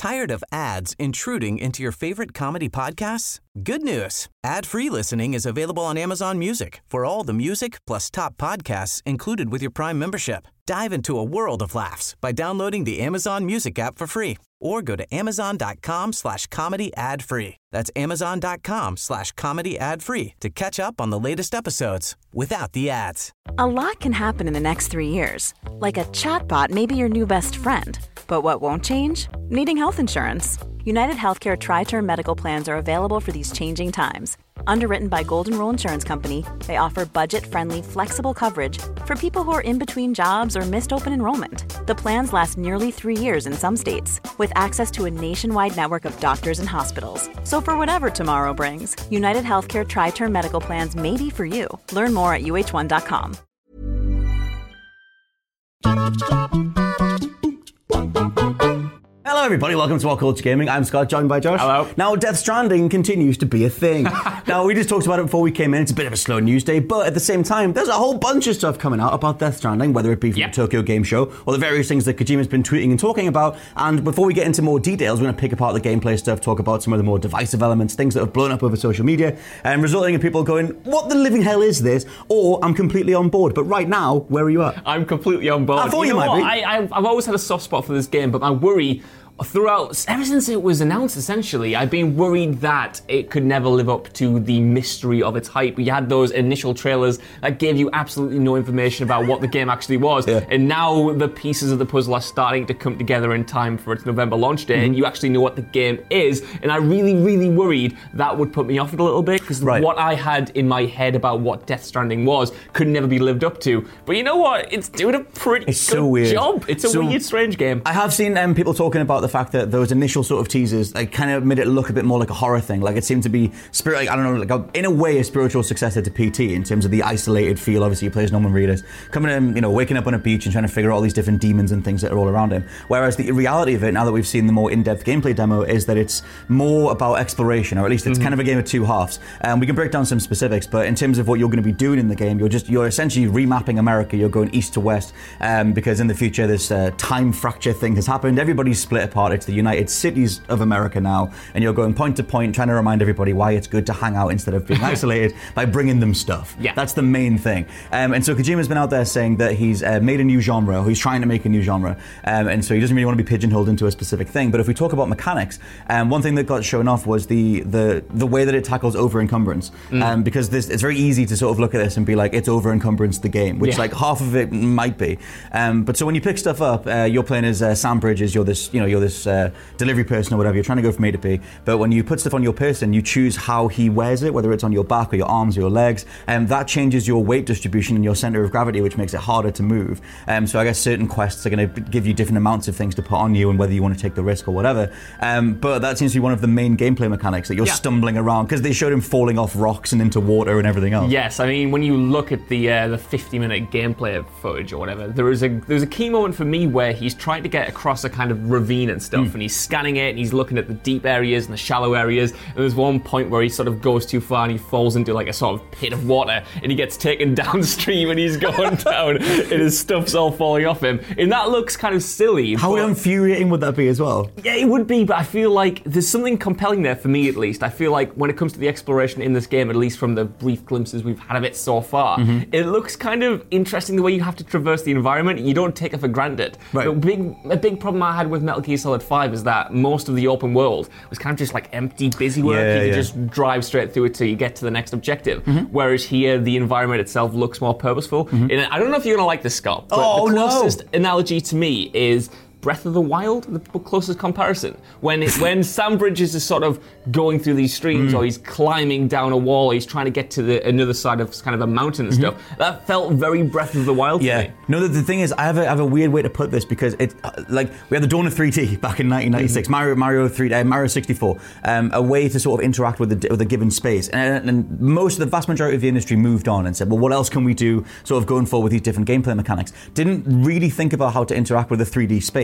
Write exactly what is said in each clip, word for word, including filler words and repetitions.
Tired of ads intruding into your favorite comedy podcasts? Good news. Ad-free listening is available on Amazon Music for all the music plus top podcasts included with your Prime membership. Dive into a world of laughs by downloading the Amazon Music app for free or go to amazon.com slash comedy ad free. That's amazon.com slash comedy ad free to catch up on the latest episodes without the ads. A lot can happen in the next three years. Like a chatbot may be your new best friend. But what won't change? Needing health insurance. United Healthcare Tri-Term Medical Plans are available for these changing times. Underwritten by Golden Rule Insurance Company, they offer budget-friendly, flexible coverage for people who are in between jobs or missed open enrollment. The plans last nearly three years in some states, with access to a nationwide network of doctors and hospitals. So for whatever tomorrow brings, United Healthcare Tri-Term Medical Plans may be for you. Learn more at U H one dot com. Hello everybody, welcome to What Culture Gaming. I'm Scott, joined by Josh. Hello. Now, Death Stranding continues to be a thing. Now, we just talked about it before we came in. It's a bit of a slow news day, but at the same time, there's a whole bunch of stuff coming out about Death Stranding, whether it be from yep. the Tokyo Game Show or the various things that Kojima's been tweeting and talking about. And before we get into more details, we're going to pick apart the gameplay stuff, talk about some of the more divisive elements, things that have blown up over social media, and resulting in people going, what the living hell is this? Or, I'm completely on board. But right now, where are you at? I'm completely on board. I thought you, you know might what? be. I, I, I've always had a soft spot for this game, but my worry throughout, ever since it was announced, essentially, I've been worried that it could never live up to the mystery of its hype. You had those initial trailers that gave you absolutely no information about what the game actually was, yeah. and now the pieces of the puzzle are starting to come together in time for its November launch date, mm-hmm. and you actually know what the game is, and I really, really worried that would put me off it a little bit, because right. what I had in my head about what Death Stranding was could never be lived up to. But you know what? It's doing a pretty it's good so weird. job. It's a so, weird, strange game. I have seen um, people talking about the fact that those initial sort of teasers, like, kind of made it look a bit more like a horror thing. Like, it seemed to be, spirit, like, I don't know, like a, in a way, a spiritual successor to P T in terms of the isolated feel. Obviously, he plays Norman Reedus, coming in, you know, waking up on a beach and trying to figure out all these different demons and things that are all around him. Whereas the reality of it, now that we've seen the more in-depth gameplay demo, is that it's more about exploration, or at least it's mm-hmm. kind of a game of two halves. Um, we can break down some specifics, but in terms of what you're going to be doing in the game, you're just you're essentially remapping America. You're going east to west, um, because in the future this uh, time fracture thing has happened. Everybody's split apart. It's the United Cities of America now, and you're going point to point trying to remind everybody why it's good to hang out instead of being isolated by bringing them stuff. Yeah. That's the main thing. Um, and so Kojima's been out there saying that he's uh, made a new genre, or he's trying to make a new genre, um, and so he doesn't really want to be pigeonholed into a specific thing. But if we talk about mechanics, um, one thing that got shown off was the the the way that it tackles over encumbrance, mm. um, because this, it's very easy to sort of look at this and be like, it's over encumbrance the game, which yeah. like half of it might be. Um, but so when you pick stuff up, uh, you're playing as uh, Sam Bridges, you're this you know you're this uh, delivery person or whatever. You're trying to go from A to B, but when you put stuff on your person, you choose how he wears it, whether it's on your back or your arms or your legs, and that changes your weight distribution and your center of gravity, which makes it harder to move. Um, so I guess certain quests are going to give you different amounts of things to put on you, and whether you want to take the risk or whatever. Um, but that seems to be one of the main gameplay mechanics, that you're yeah. stumbling around, because they showed him falling off rocks and into water and everything else. Yes, I mean, when you look at the uh, the fifty minute gameplay footage or whatever, there is a there's a key moment for me where he's trying to get across a kind of ravine and stuff, mm. and he's scanning it and he's looking at the deep areas and the shallow areas, and there's one point where he sort of goes too far and he falls into like a sort of pit of water, and he gets taken downstream and he's going down and his stuff's all falling off him, and that looks kind of silly. How but, infuriating would that be as well? Yeah, it would be, but I feel like there's something compelling there for me, at least. I feel like when it comes to the exploration in this game, at least from the brief glimpses we've had of it so far, mm-hmm. it looks kind of interesting the way you have to traverse the environment. You don't take it for granted. Right. The big, a big problem I had with Metal Gear Solid five is that most of the open world was kind of just like empty, busy work. Yeah, you could yeah. just drive straight through it till you get to the next objective. Mm-hmm. Whereas here, the environment itself looks more purposeful. Mm-hmm. And I don't know if you're going to like this, Scott, but oh, the closest no. analogy to me is Breath of the Wild, the closest comparison. When it, when Sam Bridges is sort of going through these streams, mm. or he's climbing down a wall, or he's trying to get to the another side of kind of a mountain and mm-hmm. stuff, that felt very Breath of the Wild yeah. to me. No, the, the thing is, I have, a, I have a weird way to put this, because it, uh, like, we had the dawn of three D back in nineteen ninety-six, mm-hmm. Mario, Mario three D, uh, Mario sixty-four, um, a way to sort of interact with the, with a given space, and, and most of the vast majority of the industry moved on and said, well, what else can we do, sort of going forward with these different gameplay mechanics? Didn't really think about how to interact with a three D space.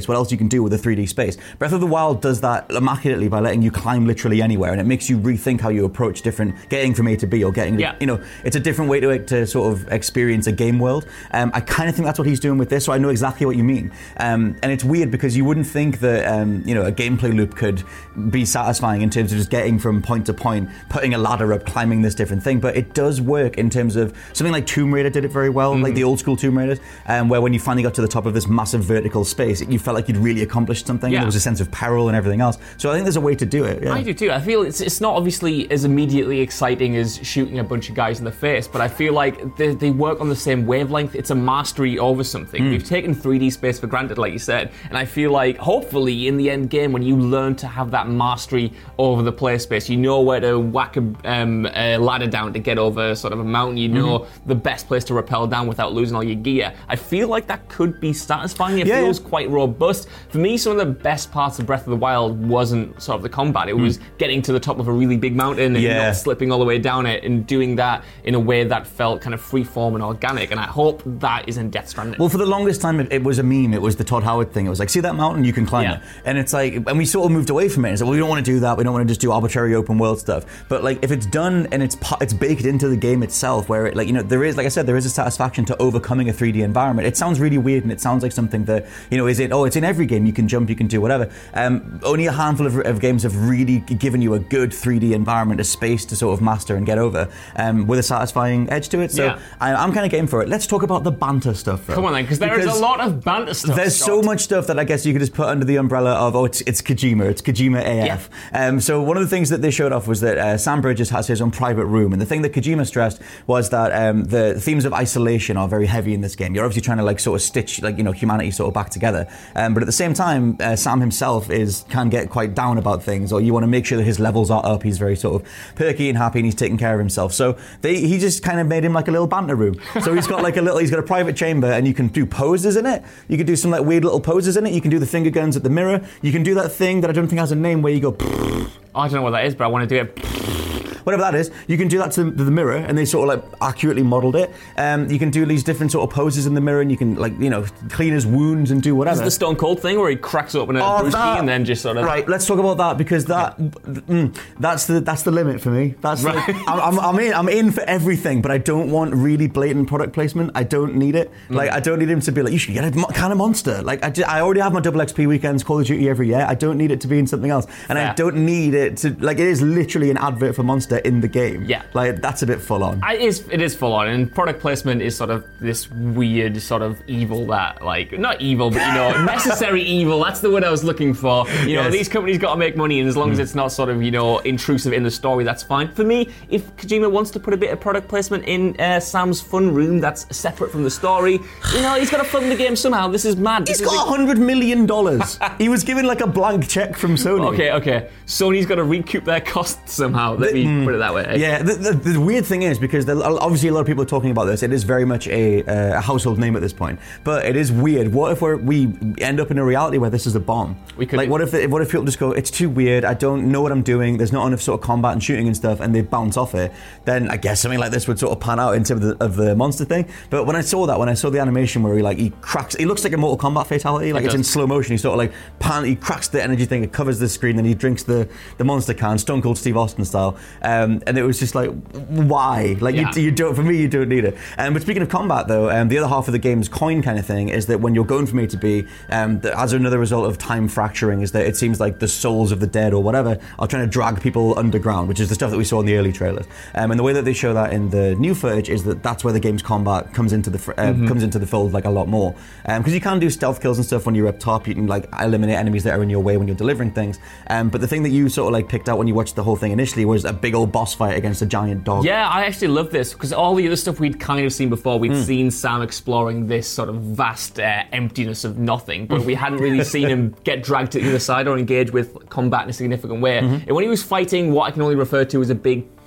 space. What else you can do with a three D space? Breath of the Wild does that immaculately by letting you climb literally anywhere, and it makes you rethink how you approach different getting from A to B or getting, yeah. you know, it's a different way to to sort of experience a game world. Um, I kind of think that's what he's doing with this, so I know exactly what you mean. Um, and it's weird because you wouldn't think that um, you know, a gameplay loop could be satisfying in terms of just getting from point to point, putting a ladder up, climbing this different thing, but it does work in terms of something like Tomb Raider did it very well, mm-hmm. like the old school Tomb Raiders, um, where when you finally got to the top of this massive vertical space, you felt like you'd really accomplished something. Yeah. And there was a sense of peril and everything else. So I think there's a way to do it. Yeah. I do too. I feel it's it's not obviously as immediately exciting as shooting a bunch of guys in the face, but I feel like they, they work on the same wavelength. It's a mastery over something. Mm. We've taken three D space for granted, like you said, and I feel like hopefully in the end game, when you learn to have that mastery over the play space, you know where to whack a, um, a ladder down to get over sort of a mountain, you know mm-hmm. the best place to rappel down without losing all your gear. I feel like that could be satisfying. It yeah, feels yeah. quite robust. For me, some of the best parts of Breath of the Wild wasn't sort of the combat. It mm. was getting to the top of a really big mountain and yeah. not slipping all the way down it, and doing that in a way that felt kind of freeform and organic, and I hope that is in Death Stranding. Well, for the longest time, it, it was a meme. It was the Todd Howard thing. It was like, see that mountain? You can climb yeah. it. And it's like, and we sort of moved away from it. It's like, well, we don't want to do that. We don't want to just do arbitrary open world stuff. But like, if it's done and it's it's baked into the game itself, where it, like, you know, there is, like I said, there is a satisfaction to overcoming a three D environment. It sounds really weird, and it sounds like something that, you know, is it, oh, it's in every game. You can jump, you can do whatever. Um, only a handful of, of games have really given you a good three D environment, a space to sort of master and get over, um, with a satisfying edge to it. So yeah. I, I'm kind of game for it. Let's talk about the banter stuff, though. Come on then, because there is a lot of banter stuff. There's Scott. so much stuff that I guess you could just put under the umbrella of, oh, it's it's Kojima, it's Kojima A F. Yeah. Um, so one of the things that they showed off was that uh, Sam Bridges has his own private room, and the thing that Kojima stressed was that um, the themes of isolation are very heavy in this game. You're obviously trying to like sort of stitch like, you know, humanity sort of back together, um, but at the same time, uh, Sam himself is can get quite down about things, or you want to make sure that his levels are up. He's very sort of perky and happy, and he's taking care of himself. So they he just kind of made him like a little banter room. So he's got like a little, he's got a private chamber, and you can do poses in it. You can do some like weird little poses in it. You can do the finger guns at the mirror. You can do that thing that I don't think has a name where you go. Oh, I don't know what that is, but I want to do it. Whatever that is, you can do that to the mirror, and they sort of like accurately modelled it. Um, you can do these different sort of poses in the mirror, and you can like, you know, clean his wounds and do whatever. Is it the Stone Cold thing where he cracks open a oh, brewski and then just sort of... Right, let's talk about that, because that mm, that's the that's the limit for me. That's right. the, I'm, I'm in I'm in for everything, but I don't want really blatant product placement. I don't need it. Mm. Like I don't need him to be like, you should get a can of Monster. Like I, just, I already have my double X P weekends, Call of Duty every year. I don't need it to be in something else, and yeah. I don't need it to like it is literally an advert for Monster in the game. Yeah. Like, that's a bit full on. It is, it is full on, and product placement is sort of this weird sort of evil that, like, not evil, but, you know, necessary evil. That's the word I was looking for. You know, yes. These companies got to make money, and as long mm. as it's not sort of, you know, intrusive in the story, that's fine. For me, if Kojima wants to put a bit of product placement in uh, Sam's fun room that's separate from the story, you know, he's got to fund the game somehow. This is mad. He's this got is one hundred million dollars. He was given, like, a blank check from Sony. Okay, okay. Sony's got to recoup their costs somehow. Let the, me mm, put it that way. Yeah, the, the, the weird thing is, because there, obviously a lot of people are talking about this, it is very much a, uh, a household name at this point, but it is weird. What if we're, we end up in a reality where this is a bomb? We could, like, what if what if people just go, it's too weird, I don't know what I'm doing, there's not enough sort of combat and shooting and stuff, and they bounce off it? Then I guess something like this would sort of pan out into the, of the Monster thing. But when I saw that, when I saw the animation where he like he cracks, he looks like a Mortal Kombat fatality, like it it's in slow motion. He sort of like pan, he cracks the energy thing, it covers the screen, then he drinks the, the Monster can, Stone Cold Steve Austin style, um, and it was just like, why? Like yeah. you, you don't. For me, you don't need it. Um, but speaking of combat, though, um, the other half of the game's coin kind of thing is that when you're going from A to B, um, the, as another result of time fracturing, is that it seems like the souls of the dead or whatever are trying to drag people underground, which is the stuff that we saw in the early trailers. Um, and the way that they show that in the new footage is that that's where the game's combat comes into the fr- uh, mm-hmm. comes into the fold like a lot more. Because um, you can do stealth kills and stuff when you're up top. You can like eliminate enemies that are in your way when you're delivering things. Um, but the thing that you sort of like picked out when you watched the whole thing initially was a big old boss fight against a giant dog. Yeah, I actually love this because all the other stuff we'd kind of seen before, we'd mm. seen Sam exploring this sort of vast uh, emptiness of nothing, but we hadn't really seen him get dragged to the other side or engage with combat in a significant way. Mm-hmm. And when he was fighting what I can only refer to as a big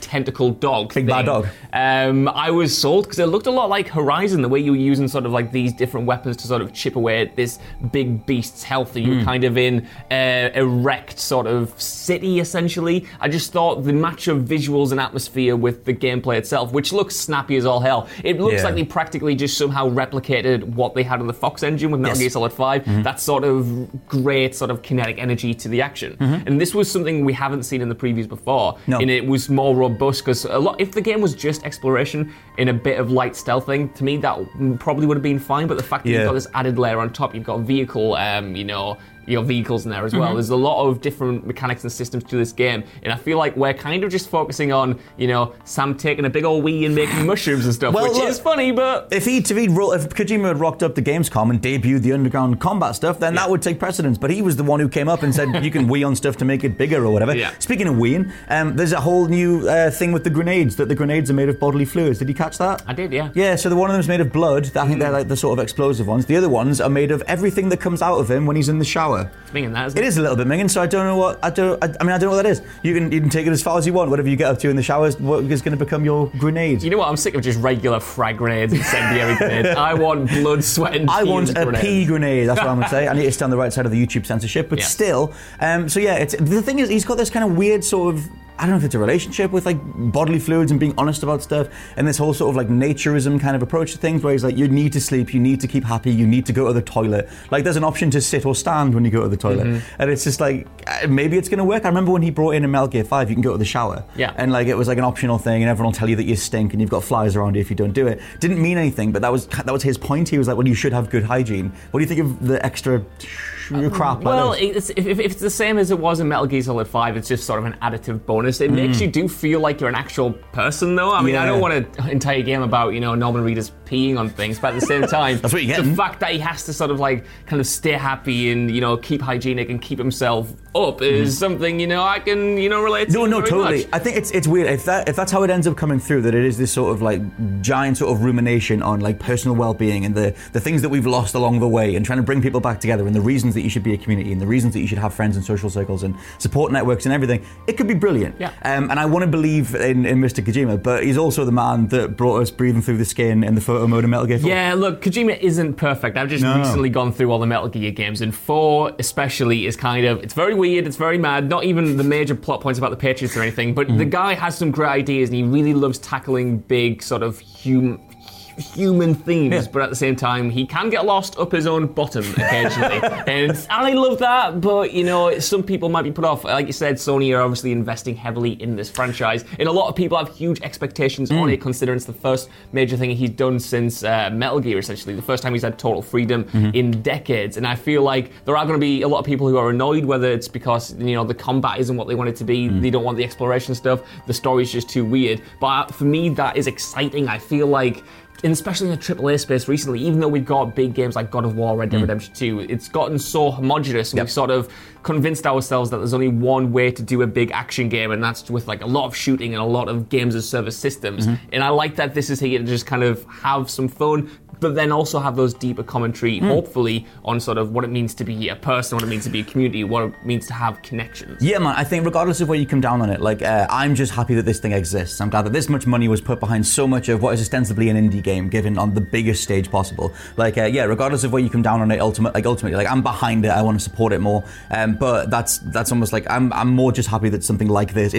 tentacle dog Big thing. bad dog. Um, I was sold because it looked a lot like Horizon, the way you were using sort of like these different weapons to sort of chip away at this big beast's health. And you're mm. kind of in a erect sort of city, essentially. I just thought the match of visuals and atmosphere with the gameplay itself, which looks snappy as all hell. It looks yeah. like they practically just somehow replicated what they had on the Fox engine with Metal yes. Gear Solid five. Mm-hmm. That sort of great sort of kinetic energy to the action. Mm-hmm. And this was something we haven't seen in the previews before. No. And it was more robust because a lot. If the game was just exploration in a bit of light stealthing, to me that probably would have been fine. But the fact that yeah. you've got this added layer on top, you've got vehicle, um, you know. your vehicles in there as well. Mm-hmm. There's a lot of different mechanics and systems to this game, and I feel like we're kind of just focusing on, you know, Sam taking a big old wee and making mushrooms and stuff, well, which look, is funny, but... If he, if, he, if Kojima had rocked up to Gamescom and debuted the underground combat stuff, then yeah. that would take precedence, but he was the one who came up and said, you can wee on stuff to make it bigger or whatever. Yeah. Speaking of weeing, um, there's a whole new uh, thing with the grenades, that the grenades are made of bodily fluids. Did you catch that? I did, yeah. Yeah, so the one of them's made of blood. I think mm. they're like the sort of explosive ones. The other ones are made of everything that comes out of him when he's in the shower. It's minging that, isn't it? It is a little bit minging, so I don't know what I don't. I, I mean, I don't know what that is. You can you can take it as far as you want. Whatever you get up to in the showers, what is going to become your grenade? You know what? I'm sick of just regular frag grenades, incendiary grenades. I want blood, sweat, and I want a grenades. pea grenade. That's what I'm going to say. I need to stay on the right side of the YouTube censorship, but yeah. still. Um, so yeah, it's the thing is, he's got this kind of weird sort of. I don't know if it's a relationship with like bodily fluids and being honest about stuff, and this whole sort of like naturism kind of approach to things where he's like, you need to sleep, you need to keep happy, you need to go to the toilet. Like there's an option to sit or stand when you go to the toilet. Mm-hmm. And it's just like, maybe it's going to work. I remember when he brought in in Metal Gear five, you can go to the shower. Yeah. And like it was like an optional thing, and everyone will tell you that you stink and you've got flies around you if you don't do it. Didn't mean anything, but that was that was his point. He was like, well, you should have good hygiene. What do you think of the extra crap? Well, like it's, if, if it's the same as it was in Metal Gear Solid five, it's just sort of an additive bonus. It mm. makes you do feel like you're an actual person, though. I mean, yeah. I don't want an entire game about, you know, Norman Reedus peeing on things, but at the same time, that's what you get. The fact that he has to sort of like kind of stay happy and, you know, keep hygienic and keep himself up is mm. something, you know, I can, you know, relate to. No, no, very totally. much. I think it's it's weird if that if that's how it ends up coming through, that it is this sort of like giant sort of rumination on like personal well-being and the the things that we've lost along the way, and trying to bring people back together, and the reasons that you should be a community, and the reasons that you should have friends and social circles and support networks and everything. It could be brilliant. Yeah. Um, and I want to believe in, in Mister Kojima, but he's also the man that brought us breathing through the skin in the photo mode of Metal Gear four. Yeah, look, Kojima isn't perfect. I've just no. recently gone through all the Metal Gear games, and four especially is kind of, it's very weird, it's very mad, not even the major plot points about the Patriots or anything, but mm. the guy has some great ideas, and he really loves tackling big sort of human... human themes, yeah. but at the same time he can get lost up his own bottom occasionally. And I love that, but you know, some people might be put off. Like you said, Sony are obviously investing heavily in this franchise, and a lot of people have huge expectations mm. on it, considering it's the first major thing he's done since uh, Metal Gear, essentially the first time he's had total freedom mm-hmm. in decades. And I feel like there are going to be a lot of people who are annoyed, whether it's because, you know, the combat isn't what they want it to be, mm. they don't want the exploration stuff, the story's just too weird. But for me, that is exciting. I feel like, and especially in the triple A space recently, even though we've got big games like God of War, Red Dead mm. Redemption two, it's gotten so homogenous, and yep. we've sort of convinced ourselves that there's only one way to do a big action game, and that's with like a lot of shooting and a lot of games as service systems. Mm-hmm. And I like that this is here to just kind of have some fun, but then also have those deeper commentary, mm. hopefully, on sort of what it means to be a person, what it means to be a community, what it means to have connections. Yeah, man, I think regardless of where you come down on it, like, uh, I'm just happy that this thing exists. I'm glad that this much money was put behind so much of what is ostensibly an indie game, given on the biggest stage possible. Like, uh, yeah, regardless of where you come down on it, ultimate, like, ultimately, like, I'm behind it, I want to support it more. Um, but that's that's almost like, I'm, I'm more just happy that something like this.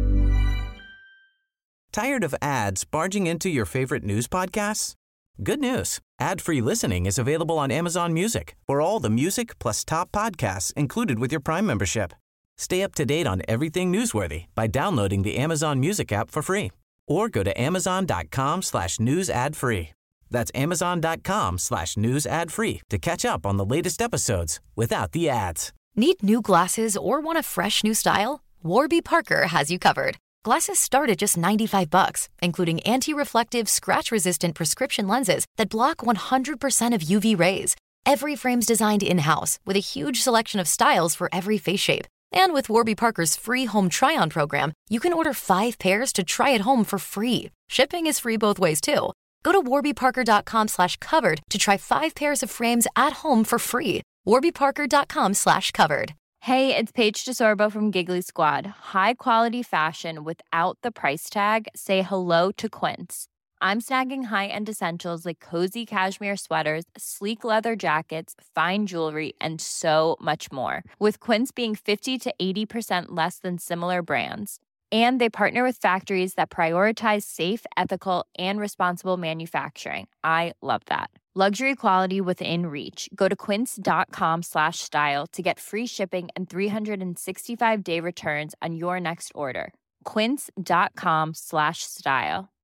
Tired of ads barging into your favorite news podcasts? Good news. Ad-free listening is available on Amazon Music for all the music plus top podcasts included with your Prime membership. Stay up to date on everything newsworthy by downloading the Amazon Music app for free, or go to amazon.com slash news ad free. That's amazon.com slash news ad free to catch up on the latest episodes without the ads. Need new glasses or want a fresh new style? Warby Parker has you covered. Glasses start at just ninety-five bucks, including anti-reflective, scratch-resistant prescription lenses that block one hundred percent of U V rays. Every frame's designed in-house with a huge selection of styles for every face shape. And with Warby Parker's free home try-on program, you can order five pairs to try at home for free. Shipping is free both ways, too. Go to warbyparker.com slash covered to try five pairs of frames at home for free. warbyparker.com slash covered. Hey, it's Paige DeSorbo from Giggly Squad. High quality fashion without the price tag. Say hello to Quince. I'm snagging high-end essentials like cozy cashmere sweaters, sleek leather jackets, fine jewelry, and so much more. With Quince being fifty to eighty percent less than similar brands. And they partner with factories that prioritize safe, ethical, and responsible manufacturing. I love that. Luxury quality within reach. Go to quince.com slash style to get free shipping and three sixty-five day returns on your next order. Quince.com slash style.